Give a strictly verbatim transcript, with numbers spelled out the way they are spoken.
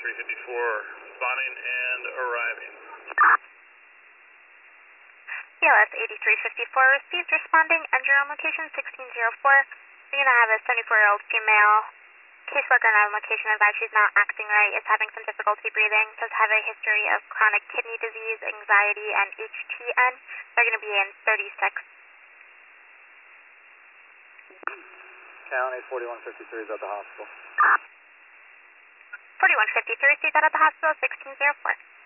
eighty-three fifty-four, spawning and arriving. C L S eighty-three fifty-four received, responding, enter on location sixteen oh four. We're going to have a seventy-four-year-old female caseworker on location advised she's not acting right, is having some difficulty breathing, does have a history of chronic kidney disease, anxiety, and H T N. They're going to be in thirty-six. County forty-one fifty-three is at the hospital. forty-one fifty-three received out at the hospital, sixteen oh four.